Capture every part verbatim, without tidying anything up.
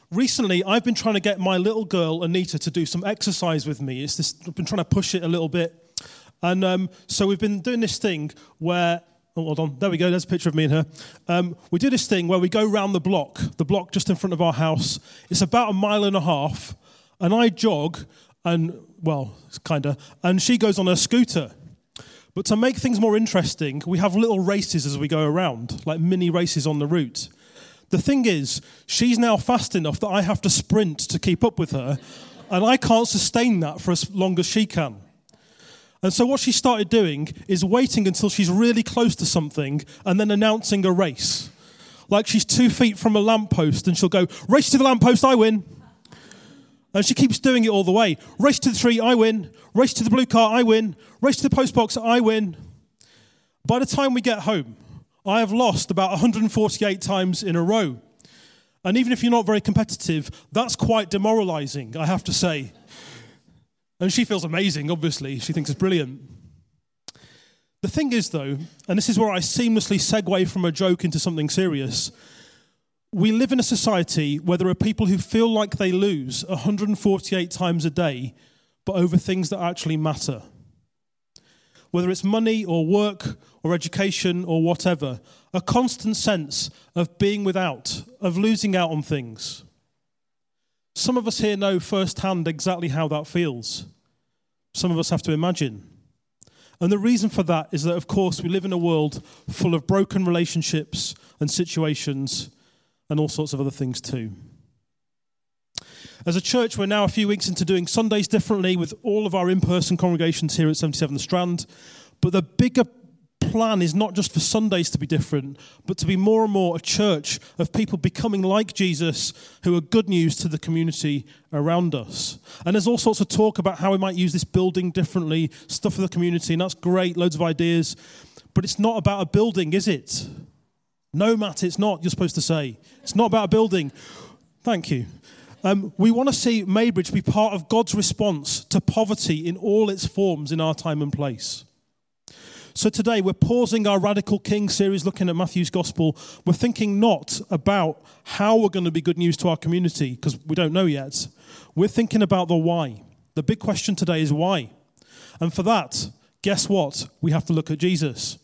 Recently, I've been trying to get my little girl, Anita, to do some exercise with me. It's this, I've been trying to push it a little bit. And um, so we've been doing this thing where, oh, hold on, there we go, there's a picture of me and her. Um, we do this thing where we go round the block, the block just in front of our house. It's about a mile and a half, and I jog, and, well, kind of, and she goes on her scooter. But to make things more interesting, we have little races as we go around, like mini races on the route. The thing is, she's now fast enough that I have to sprint to keep up with her, and I can't sustain that for as long as she can. And so what she started doing is waiting until she's really close to something and then announcing a race. Like she's two feet from a lamppost, and she'll go, race to the lamppost, I win. And she keeps doing it all the way. Race to the tree, I win. Race to the blue car, I win. Race to the post box, I win. By the time we get home, I have lost about one hundred forty-eight times in a row. And even if you're not very competitive, that's quite demoralizing, I have to say. And she feels amazing, obviously. She thinks it's brilliant. The thing is, though, and this is where I seamlessly segue from a joke into something serious, we live in a society where there are people who feel like they lose one hundred forty-eight times a day, but over things that actually matter. Whether it's money or work or education or whatever, a constant sense of being without, of losing out on things. Some of us here know firsthand exactly how that feels. Some of us have to imagine. And the reason for that is that, of course, we live in a world full of broken relationships and situations and all sorts of other things too. As a church, we're now a few weeks into doing Sundays differently with all of our in-person congregations here at seventy-seven The Strand. But the bigger plan is not just for Sundays to be different, but to be more and more a church of people becoming like Jesus who are good news to the community around us. And there's all sorts of talk about how we might use this building differently, stuff for the community, and that's great, loads of ideas. But it's not about a building, is it? No, Matt, it's not, you're supposed to say. It's not about a building. Thank you. Um, we want to see Maybridge be part of God's response to poverty in all its forms in our time and place. So today we're pausing our Radical King series looking at Matthew's Gospel. We're thinking not about how we're going to be good news to our community, because we don't know yet. We're thinking about the why. The big question today is why. And for that, guess what? We have to look at Jesus.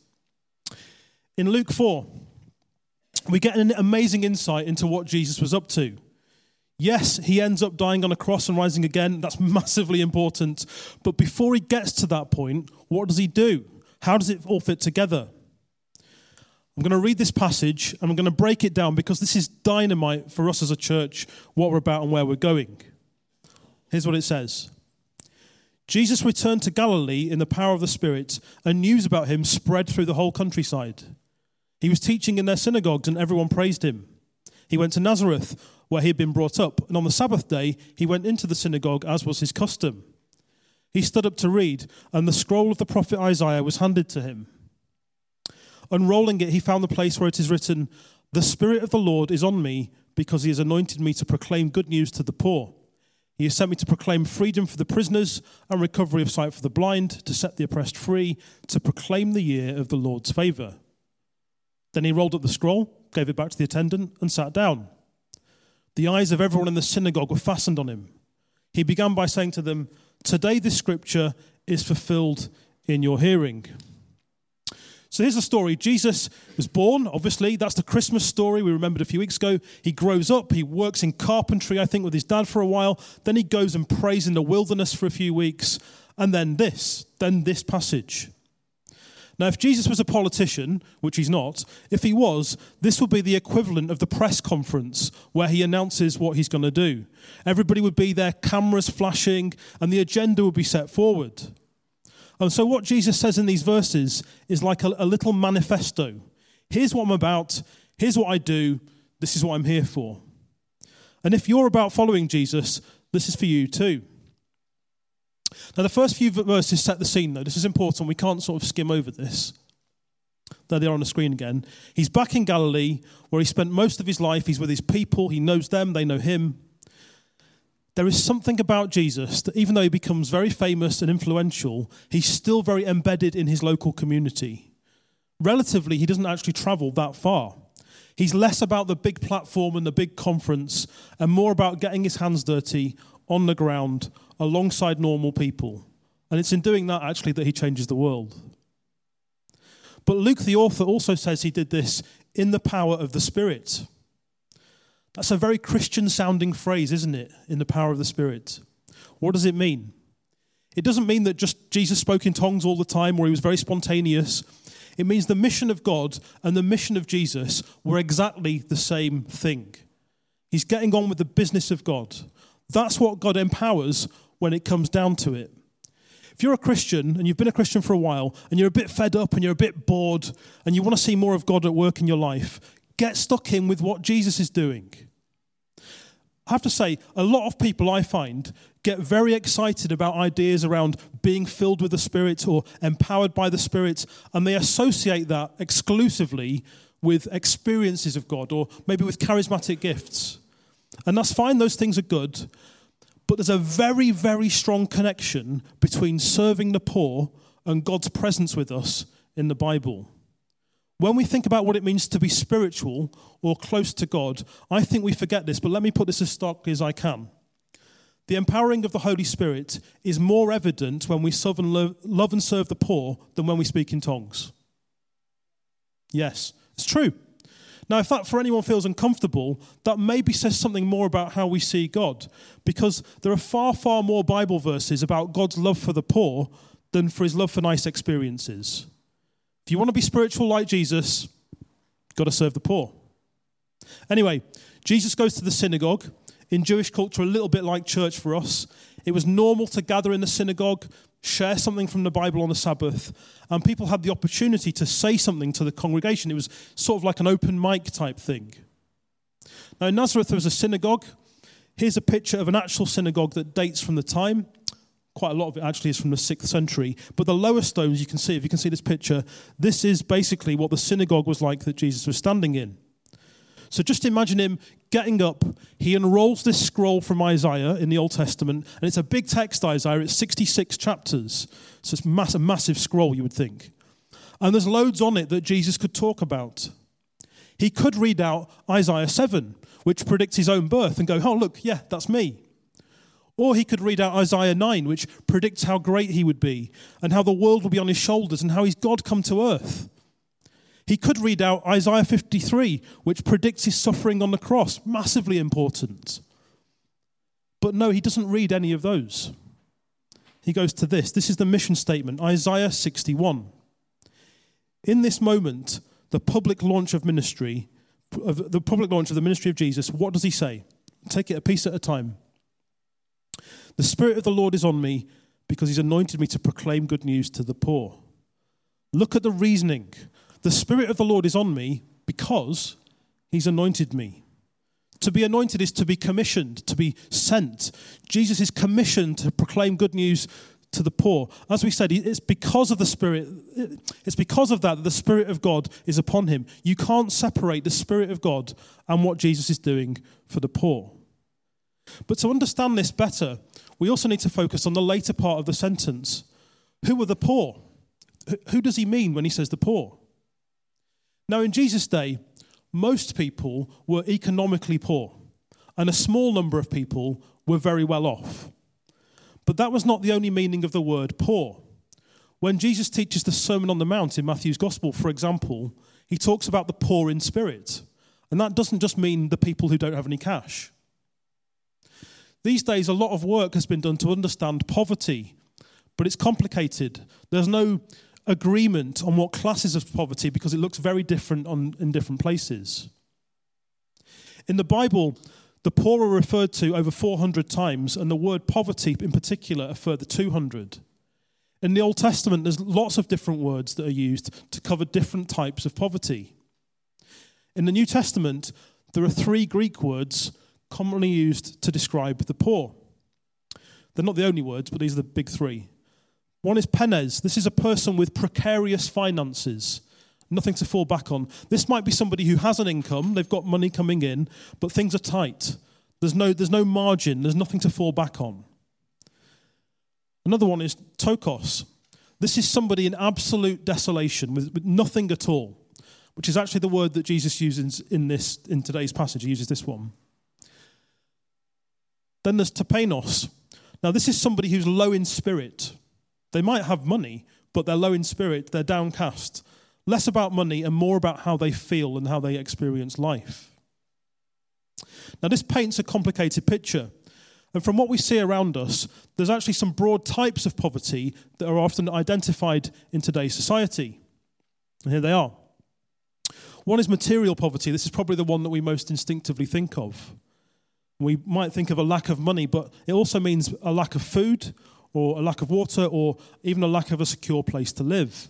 In Luke four, we get an amazing insight into what Jesus was up to. Yes, he ends up dying on a cross and rising again. That's massively important. But before he gets to that point, what does he do? How does it all fit together? I'm going to read this passage and I'm going to break it down because this is dynamite for us as a church, what we're about and where we're going. Here's what it says. Jesus returned to Galilee in the power of the Spirit, and news about him spread through the whole countryside. He was teaching in their synagogues and everyone praised him. He went to Nazareth, where he had been brought up, and on the Sabbath day he went into the synagogue as was his custom. He stood up to read, and the scroll of the prophet Isaiah was handed to him. Unrolling it, he found the place where it is written, "The Spirit of the Lord is on me, because he has anointed me to proclaim good news to the poor. He has sent me to proclaim freedom for the prisoners and recovery of sight for the blind, to set the oppressed free, to proclaim the year of the Lord's favour." Then he rolled up the scroll, gave it back to the attendant, and sat down. The eyes of everyone in the synagogue were fastened on him. He began by saying to them, "Today this scripture is fulfilled in your hearing." So here's the story. Jesus was born, obviously. That's the Christmas story we remembered a few weeks ago. He grows up. He works in carpentry, I think, with his dad for a while. Then he goes and prays in the wilderness for a few weeks. And then this, then this passage. Now, if Jesus was a politician, which he's not, if he was, this would be the equivalent of the press conference where he announces what he's going to do. Everybody would be there, cameras flashing, and the agenda would be set forward. And so what Jesus says in these verses is like a, a little manifesto. Here's what I'm about. Here's what I do. This is what I'm here for. And if you're about following Jesus, this is for you too. Now, the first few verses set the scene, though. This is important. We can't sort of skim over this. There they are on the screen again. He's back in Galilee, where he spent most of his life. He's with his people. He knows them. They know him. There is something about Jesus that even though he becomes very famous and influential, he's still very embedded in his local community. Relatively, he doesn't actually travel that far. He's less about the big platform and the big conference and more about getting his hands dirty on the ground alongside normal people. And it's in doing that, actually, that he changes the world. But Luke, the author, also says he did this in the power of the Spirit. That's a very Christian-sounding phrase, isn't it? In the power of the Spirit. What does it mean? It doesn't mean that just Jesus spoke in tongues all the time or he was very spontaneous. It means the mission of God and the mission of Jesus were exactly the same thing. He's getting on with the business of God. That's what God empowers when it comes down to it. If you're a Christian and you've been a Christian for a while and you're a bit fed up and you're a bit bored and you want to see more of God at work in your life, get stuck in with what Jesus is doing. I have to say, a lot of people I find get very excited about ideas around being filled with the Spirit or empowered by the Spirit, and they associate that exclusively with experiences of God or maybe with charismatic gifts. And that's fine, those things are good, but there's a very, very strong connection between serving the poor and God's presence with us in the Bible. When we think about what it means to be spiritual or close to God, I think we forget this, but let me put this as starkly as I can. The empowering of the Holy Spirit is more evident when we serve and lo- love and serve the poor than when we speak in tongues. Yes, it's true. Now, if that for anyone feels uncomfortable, that maybe says something more about how we see God, because there are far, far more Bible verses about God's love for the poor than for his love for nice experiences. If you want to be spiritual like Jesus, you've got to serve the poor. Anyway, Jesus goes to the synagogue. In Jewish culture, a little bit like church for us. It was normal to gather in the synagogue, share something from the Bible on the Sabbath, and people had the opportunity to say something to the congregation. It was sort of like an open mic type thing. Now, in Nazareth, there was a synagogue. Here's a picture of an actual synagogue that dates from the time. Quite a lot of it actually is from the sixth century. But the lower stones, you can see, if you can see this picture, this is basically what the synagogue was like that Jesus was standing in. So just imagine him getting up. He unrolls this scroll from Isaiah in the Old Testament, and it's a big text, Isaiah. It's sixty-six chapters. So it's mass- a massive scroll, you would think. And there's loads on it that Jesus could talk about. He could read out Isaiah seven, which predicts his own birth, and go, oh, look, yeah, that's me. Or he could read out Isaiah nine, which predicts how great he would be, and how the world will be on his shoulders, and how he's God come to earth. He could read out Isaiah fifty-three, which predicts his suffering on the cross. Massively important. But no, he doesn't read any of those. He goes to this. This is the mission statement, Isaiah sixty-one. In this moment, the public launch of ministry, of the public launch of the ministry of Jesus, what does he say? Take it a piece at a time. The Spirit of the Lord is on me because he's anointed me to proclaim good news to the poor. Look at the reasoning. The Spirit of the Lord is on me because he's anointed me. To be anointed is to be commissioned, to be sent. Jesus is commissioned to proclaim good news to the poor. As we said, it's because of the Spirit, it's because of that that the Spirit of God is upon him. You can't separate the Spirit of God and what Jesus is doing for the poor. But to understand this better, we also need to focus on the later part of the sentence. Who are the poor? Who does he mean when he says the poor? Now, in Jesus' day, most people were economically poor, and a small number of people were very well off. But that was not the only meaning of the word poor. When Jesus teaches the Sermon on the Mount in Matthew's Gospel, for example, he talks about the poor in spirit. And that doesn't just mean the people who don't have any cash. These days, a lot of work has been done to understand poverty, but it's complicated. There's no agreement on what classes of poverty because it looks very different on, in different places. In the Bible, the poor are referred to over four hundred times, and the word poverty in particular a further two hundred. In the Old Testament, there's lots of different words that are used to cover different types of poverty. In the New Testament, there are three Greek words commonly used to describe the poor. They're not the only words, but these are the big three. One is penes. This is a person with precarious finances, nothing to fall back on. This might be somebody who has an income, they've got money coming in, but things are tight. There's no, there's no margin, there's nothing to fall back on. Another one is tokos. This is somebody in absolute desolation with, with nothing at all. which is actually the word that Jesus uses in this in today's passage. He uses this one. Then there's tapeinos. Now, this is somebody who's low in spirit. They might have money, but they're low in spirit. They're downcast. Less about money and more about how they feel and how they experience life. Now, this paints a complicated picture. And from what we see around us, there's actually some broad types of poverty that are often identified in today's society. And here they are. One is material poverty. This is probably the one that we most instinctively think of. We might think of a lack of money, but it also means a lack of food or a lack of water or even a lack of a secure place to live.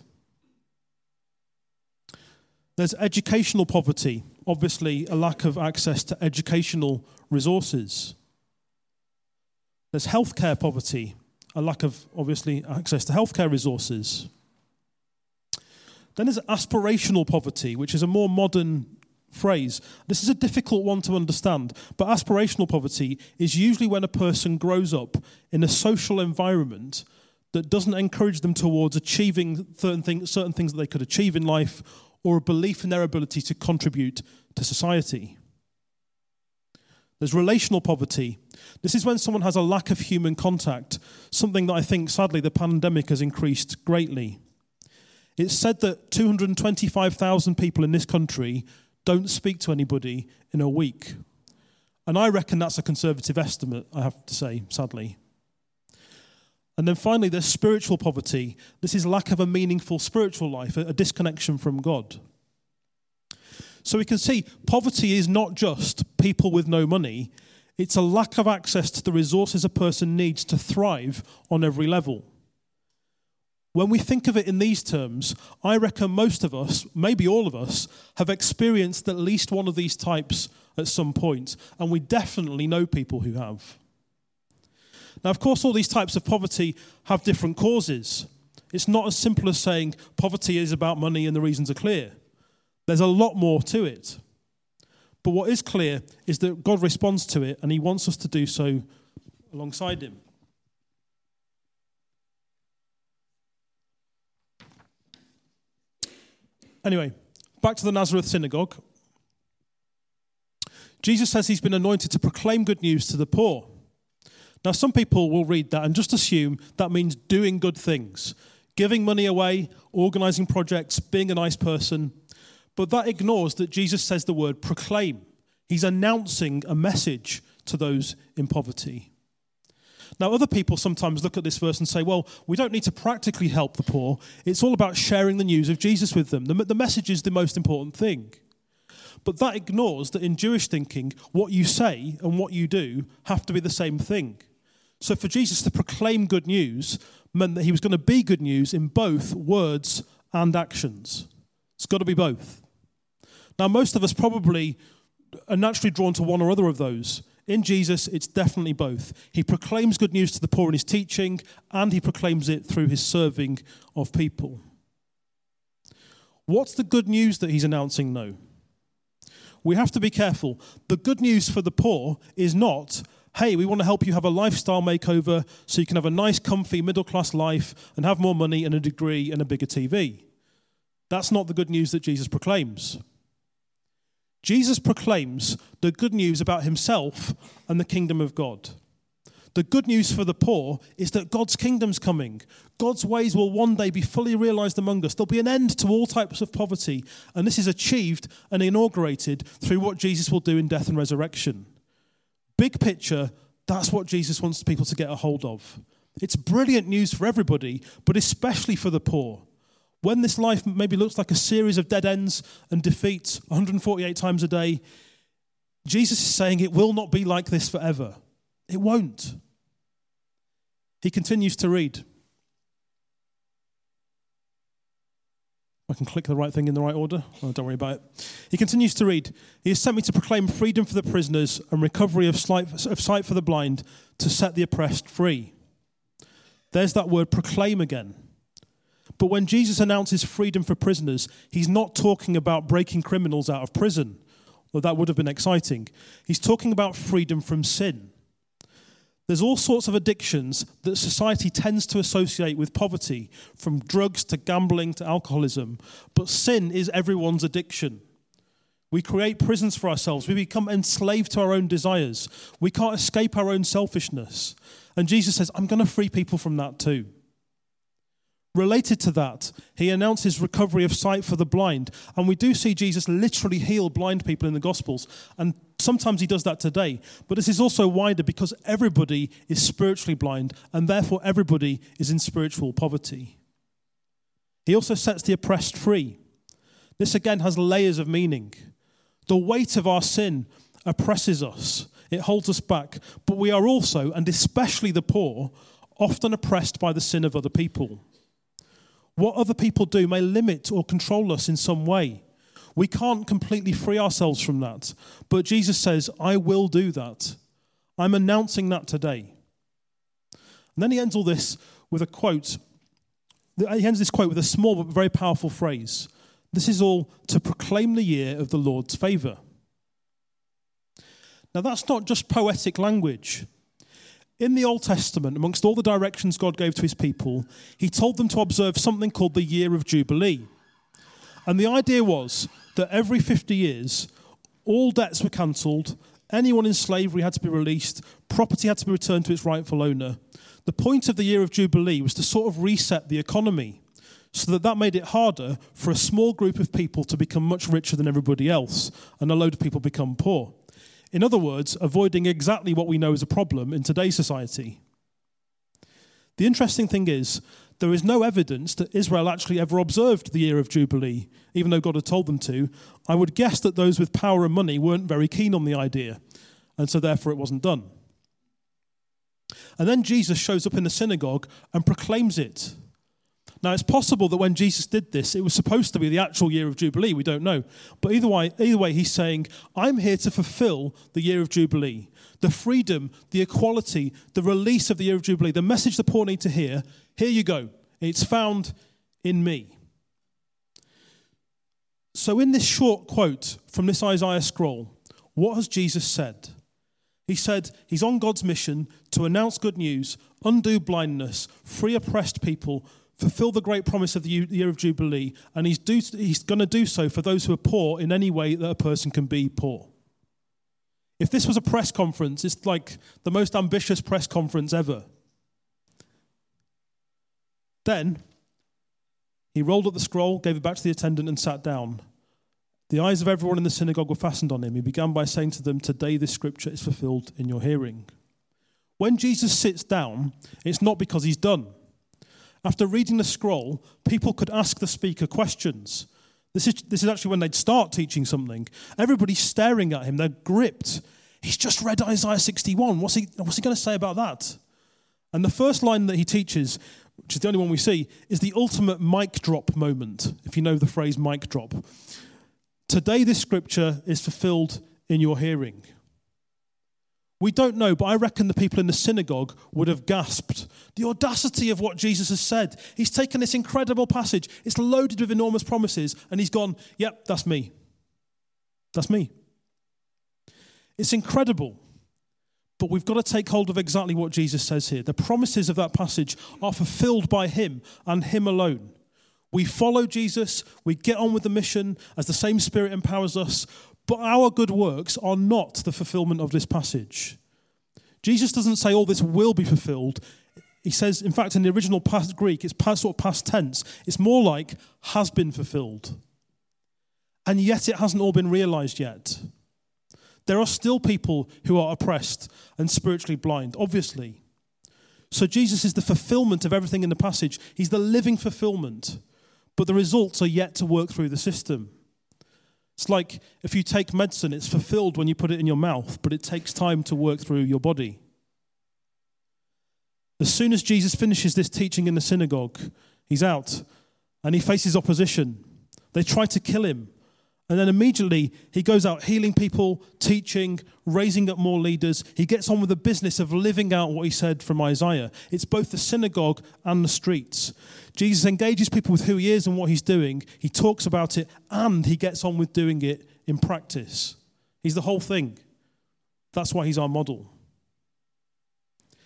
There's educational poverty, obviously a lack of access to educational resources. There's healthcare poverty, a lack of, obviously, access to healthcare resources. Then there's aspirational poverty, which is a more modern phrase. This is a difficult one to understand, but aspirational poverty is usually when a person grows up in a social environment that doesn't encourage them towards achieving certain things, certain things that they could achieve in life, or a belief in their ability to contribute to society. There's relational poverty. This is when someone has a lack of human contact, something that I think, sadly, the pandemic has increased greatly. It's said that two hundred twenty-five thousand people in this country don't speak to anybody in a week. And I reckon that's a conservative estimate, I have to say, sadly. And then finally, there's spiritual poverty. This is lack of a meaningful spiritual life, a disconnection from God. So we can see poverty is not just people with no money. It's a lack of access to the resources a person needs to thrive on every level. When we think of it in these terms, I reckon most of us, maybe all of us, have experienced at least one of these types at some point, and we definitely know people who have. Now, of course, all these types of poverty have different causes. It's not as simple as saying poverty is about money and the reasons are clear. There's a lot more to it. But what is clear is that God responds to it, and he wants us to do so alongside him. Anyway, back to the Nazareth synagogue. Jesus says he's been anointed to proclaim good news to the poor. Now, some people will read that and just assume that means doing good things, giving money away, organizing projects, being a nice person. But that ignores that Jesus says the word proclaim. He's announcing a message to those in poverty. Now, other people sometimes look at this verse and say, well, we don't need to practically help the poor. It's all about sharing the news of Jesus with them. The, the message is the most important thing. But that ignores that in Jewish thinking, what you say and what you do have to be the same thing. So for Jesus to proclaim good news meant that he was going to be good news in both words and actions. It's got to be both. Now, most of us probably are naturally drawn to one or other of those. In Jesus, it's definitely both. He proclaims good news to the poor in his teaching, and he proclaims it through his serving of people. What's the good news that he's announcing, though? We have to be careful. The good news for the poor is not, hey, we want to help you have a lifestyle makeover so you can have a nice, comfy, middle-class life and have more money and a degree and a bigger T V. That's not the good news that Jesus proclaims. Jesus proclaims the good news about himself and the kingdom of God. The good news for the poor is that God's kingdom's coming. God's ways will one day be fully realized among us. There'll be an end to all types of poverty, and this is achieved and inaugurated through what Jesus will do in death and resurrection. Big picture, that's what Jesus wants people to get a hold of. It's brilliant news for everybody, but especially for the poor. When this life maybe looks like a series of dead ends and defeats one hundred forty-eight times a day, Jesus is saying it will not be like this forever. It won't. He continues to read. I can click the right thing in the right order. Oh, don't worry about it. He continues to read. He has sent me to proclaim freedom for the prisoners and recovery of sight for the blind, to set the oppressed free. There's that word proclaim again. But when Jesus announces freedom for prisoners, he's not talking about breaking criminals out of prison, though that would have been exciting. He's talking about freedom from sin. There's all sorts of addictions that society tends to associate with poverty, from drugs to gambling to alcoholism. But sin is everyone's addiction. We create prisons for ourselves. We become enslaved to our own desires. We can't escape our own selfishness. And Jesus says, I'm going to free people from that too. Related to that, he announces recovery of sight for the blind. And we do see Jesus literally heal blind people in the Gospels. And sometimes he does that today. But this is also wider because everybody is spiritually blind, and therefore everybody is in spiritual poverty. He also sets the oppressed free. This again has layers of meaning. The weight of our sin oppresses us. It holds us back. But we are also, and especially the poor, often oppressed by the sin of other people. What other people do may limit or control us in some way. We can't completely free ourselves from that. But Jesus says, I will do that. I'm announcing that today. And then he ends all this with a quote. He ends this quote with a small but very powerful phrase. This is all to proclaim the year of the Lord's favour. Now that's not just poetic language. In the Old Testament, amongst all the directions God gave to his people, he told them to observe something called the Year of Jubilee. And the idea was that every fifty years, all debts were cancelled, anyone in slavery had to be released, property had to be returned to its rightful owner. The point of the Year of Jubilee was to sort of reset the economy, so that that made it harder for a small group of people to become much richer than everybody else, and a load of people become poor. In other words, avoiding exactly what we know is a problem in today's society. The interesting thing is, there is no evidence that Israel actually ever observed the Year of Jubilee, even though God had told them to. I would guess that those with power and money weren't very keen on the idea, and so therefore it wasn't done. And then Jesus shows up in the synagogue and proclaims it. Now, it's possible that when Jesus did this, it was supposed to be the actual Year of Jubilee. We don't know. But either way, either way, he's saying, I'm here to fulfill the Year of Jubilee. The freedom, the equality, the release of the Year of Jubilee, the message the poor need to hear, here you go. It's found in me. So in this short quote from this Isaiah scroll, what has Jesus said? He said he's on God's mission to announce good news, undo blindness, free oppressed people, fulfill the great promise of the Year of Jubilee, and he's, do, he's going to do so for those who are poor in any way that a person can be poor. If this was a press conference, it's like the most ambitious press conference ever. Then, he rolled up the scroll, gave it back to the attendant, and sat down. The eyes of everyone in the synagogue were fastened on him. He began by saying to them, today this scripture is fulfilled in your hearing. When Jesus sits down, it's not because he's done. After reading the scroll, people could ask the speaker questions. This is, this is actually when they'd start teaching something. Everybody's staring at him. They're gripped. He's just read Isaiah sixty-one. What's he, what's he going to say about that? And the first line that he teaches, which is the only one we see, is the ultimate mic drop moment, if you know the phrase mic drop. Today this scripture is fulfilled in your hearing. We don't know, but I reckon the people in the synagogue would have gasped. The audacity of what Jesus has said. He's taken this incredible passage. It's loaded with enormous promises. And he's gone, yep, that's me. That's me. It's incredible. But we've got to take hold of exactly what Jesus says here. The promises of that passage are fulfilled by him and him alone. We follow Jesus. We get on with the mission as the same Spirit empowers us. But our good works are not the fulfillment of this passage. Jesus doesn't say all this will be fulfilled. He says, in fact, in the original past Greek, it's past, sort of past tense. It's more like has been fulfilled. And yet it hasn't all been realized yet. There are still people who are oppressed and spiritually blind, obviously. So Jesus is the fulfillment of everything in the passage. He's the living fulfillment. But the results are yet to work through the system. It's like if you take medicine, it's fulfilled when you put it in your mouth, but it takes time to work through your body. As soon as Jesus finishes this teaching in the synagogue, he's out and he faces opposition. They try to kill him. And then immediately he goes out healing people, teaching, raising up more leaders. He gets on with the business of living out what he said from Isaiah. It's both the synagogue and the streets. Jesus engages people with who he is and what he's doing. He talks about it and he gets on with doing it in practice. He's the whole thing. That's why he's our model.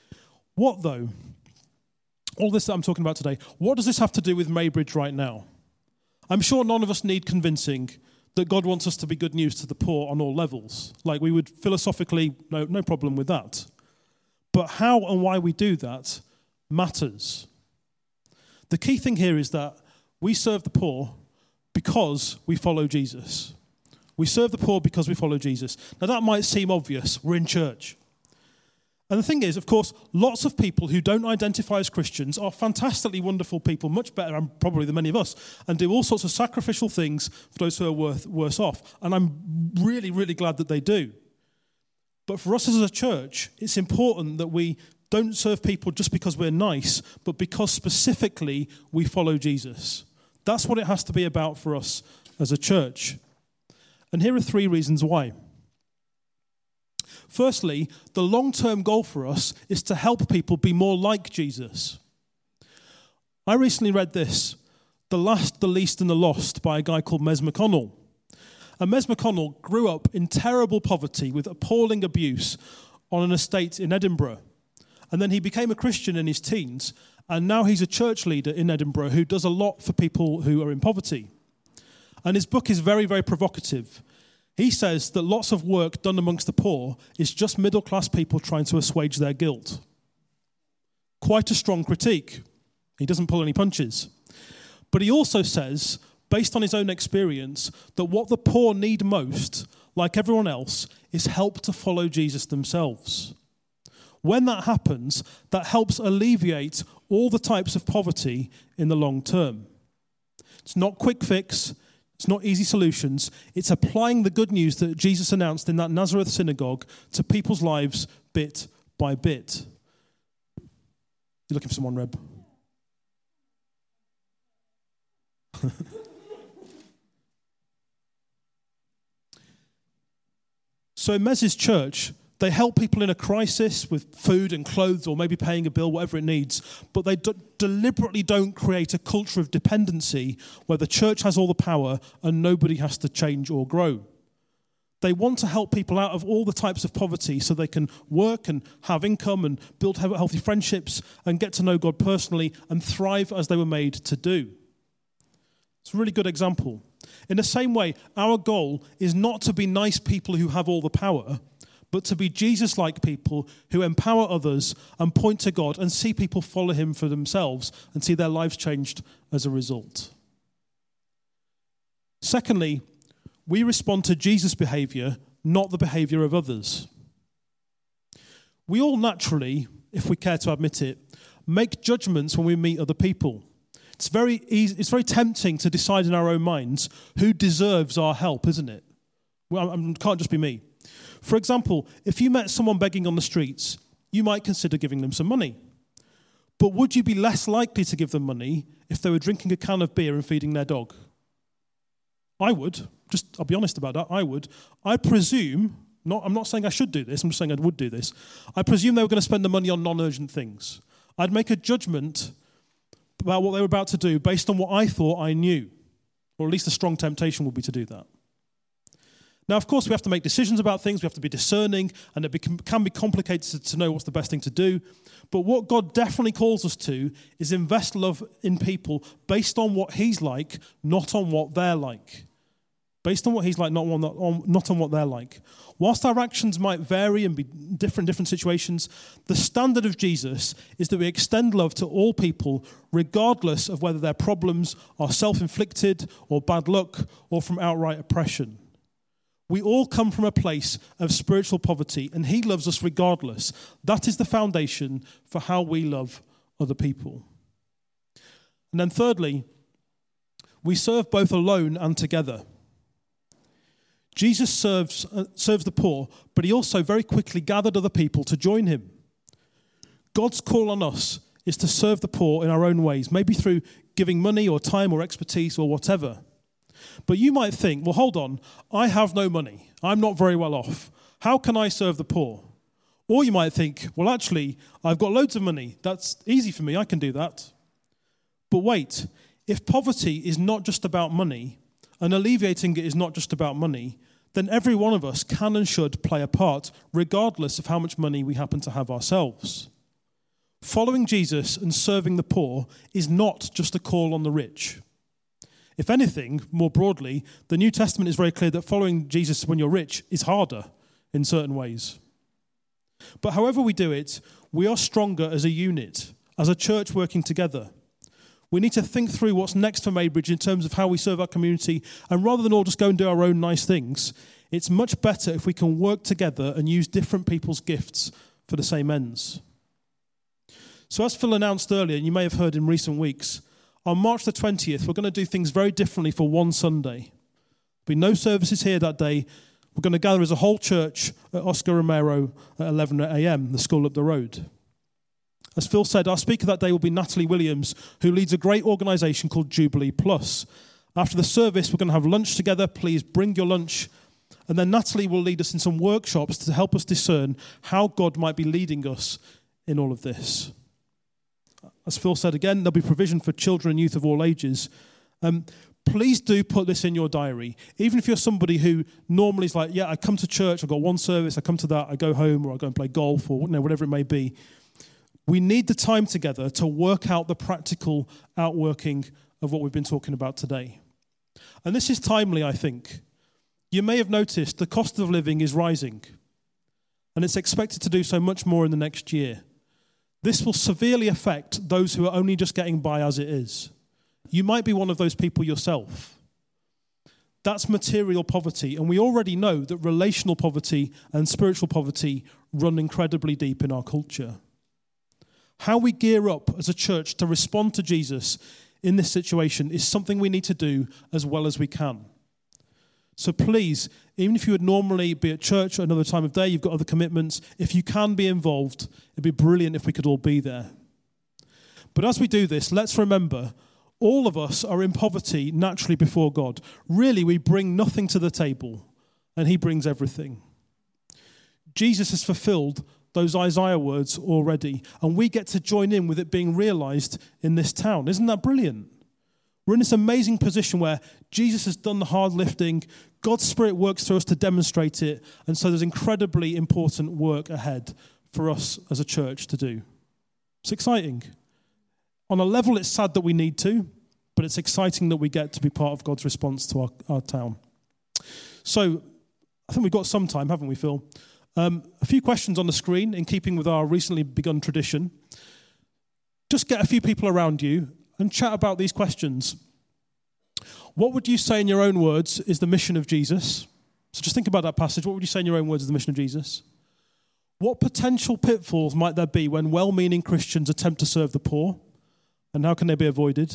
What though? All this that I'm talking about today, what does this have to do with Maybridge right now? I'm sure none of us need convincing that God wants us to be good news to the poor on all levels. Like, we would philosophically, no, no problem with that. But how and why we do that matters. The key thing here is that we serve the poor because we follow Jesus. We serve the poor because we follow Jesus. Now, that might seem obvious. We're in church. And the thing is, of course, lots of people who don't identify as Christians are fantastically wonderful people, much better and probably than many of us, and do all sorts of sacrificial things for those who are worth, worse off. And I'm really, really glad that they do. But for us as a church, it's important that we don't serve people just because we're nice, but because specifically we follow Jesus. That's what it has to be about for us as a church. And here are three reasons why. Firstly, the long-term goal for us is to help people be more like Jesus. I recently read this, The Last, the Least and the Lost by a guy called Mes McConnell. And Mes McConnell grew up in terrible poverty with appalling abuse on an estate in Edinburgh. And then he became a Christian in his teens, and now he's a church leader in Edinburgh who does a lot for people who are in poverty. And his book is very, very provocative. He says that lots of work done amongst the poor is just middle-class people trying to assuage their guilt. Quite a strong critique. He doesn't pull any punches. But he also says, based on his own experience, that what the poor need most, like everyone else, is help to follow Jesus themselves. When that happens, that helps alleviate all the types of poverty in the long term. It's not quick fix. It's not easy solutions. It's applying the good news that Jesus announced in that Nazareth synagogue to people's lives bit by bit. You're looking for someone, Reb? So in Mes's church, they help people in a crisis with food and clothes or maybe paying a bill, whatever it needs, but they d- deliberately don't create a culture of dependency where the church has all the power and nobody has to change or grow. They want to help people out of all the types of poverty so they can work and have income and build healthy friendships and get to know God personally and thrive as they were made to do. It's a really good example. In the same way, our goal is not to be nice people who have all the power, but to be Jesus-like people who empower others and point to God and see people follow him for themselves and see their lives changed as a result. Secondly, we respond to Jesus' behavior, not the behavior of others. We all naturally, if we care to admit it, make judgments when we meet other people. It's very easy, it's very tempting to decide in our own minds who deserves our help, isn't it? Well, it can't just be me. For example, if you met someone begging on the streets, you might consider giving them some money. But would you be less likely to give them money if they were drinking a can of beer and feeding their dog? I would. Just, I'll be honest about that. I would. I presume, not, I'm not saying I should do this, I'm just saying I would do this. I presume they were going to spend the money on non-urgent things. I'd make a judgment about what they were about to do based on what I thought I knew. Or at least a strong temptation would be to do that. Now, of course, we have to make decisions about things. We have to be discerning, and it can be complicated to know what's the best thing to do. But what God definitely calls us to is invest love in people based on what he's like, not on what they're like. Based on what he's like, not on, not on what they're like. Whilst our actions might vary and be different in different situations, the standard of Jesus is that we extend love to all people, regardless of whether their problems are self-inflicted or bad luck or from outright oppression. We all come from a place of spiritual poverty, and he loves us regardless. That is the foundation for how we love other people. And then thirdly, we serve both alone and together. Jesus serves, uh, serves the poor, but he also very quickly gathered other people to join him. God's call on us is to serve the poor in our own ways, maybe through giving money or time or expertise or whatever. But you might think, well, hold on, I have no money. I'm not very well off. How can I serve the poor? Or you might think, well, actually, I've got loads of money. That's easy for me. I can do that. But wait, if poverty is not just about money, and alleviating it is not just about money, then every one of us can and should play a part, regardless of how much money we happen to have ourselves. Following Jesus and serving the poor is not just a call on the rich. If anything, more broadly, the New Testament is very clear that following Jesus when you're rich is harder in certain ways. But however we do it, we are stronger as a unit, as a church working together. We need to think through what's next for Maybridge in terms of how we serve our community, and rather than all just go and do our own nice things, it's much better if we can work together and use different people's gifts for the same ends. So as Phil announced earlier, and you may have heard in recent weeks, on March the twentieth, we're going to do things very differently for one Sunday. There'll be no services here that day. We're going to gather as a whole church at Oscar Romero at eleven a.m., the school up the road. As Phil said, our speaker that day will be Natalie Williams, who leads a great organisation called Jubilee Plus. After the service, we're going to have lunch together. Please bring your lunch. And then Natalie will lead us in some workshops to help us discern how God might be leading us in all of this. As Phil said again, there'll be provision for children and youth of all ages. Um, please do put this in your diary. Even if you're somebody who normally is like, yeah, I come to church, I've got one service, I come to that, I go home, or I go and play golf, or you know, whatever it may be. We need the time together to work out the practical outworking of what we've been talking about today. And this is timely, I think. You may have noticed the cost of living is rising, and it's expected to do so much more in the next year. This will severely affect those who are only just getting by as it is. You might be one of those people yourself. That's material poverty, and we already know that relational poverty and spiritual poverty run incredibly deep in our culture. How we gear up as a church to respond to Jesus in this situation is something we need to do as well as we can. So please, even if you would normally be at church at another time of day, you've got other commitments, if you can be involved, it'd be brilliant if we could all be there. But as we do this, let's remember, all of us are in poverty naturally before God. Really, we bring nothing to the table, and he brings everything. Jesus has fulfilled those Isaiah words already, and we get to join in with it being realized in this town. Isn't that brilliant? We're in this amazing position where Jesus has done the hard lifting, God's Spirit works through us to demonstrate it, and so there's incredibly important work ahead for us as a church to do. It's exciting. On a level, it's sad that we need to, but it's exciting that we get to be part of God's response to our, our town. So I think we've got some time, haven't we, Phil? Um, a few questions on the screen in keeping with our recently begun tradition. Just get a few people around you and chat about these questions. What would you say in your own words is the mission of Jesus? So just think about that passage. What would you say in your own words is the mission of Jesus? What potential pitfalls might there be when well-meaning Christians attempt to serve the poor? And how can they be avoided?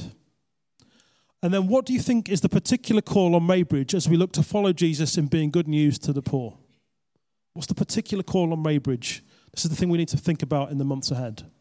And then what do you think is the particular call on Maybridge as we look to follow Jesus in being good news to the poor? What's the particular call on Maybridge? This is the thing we need to think about in the months ahead.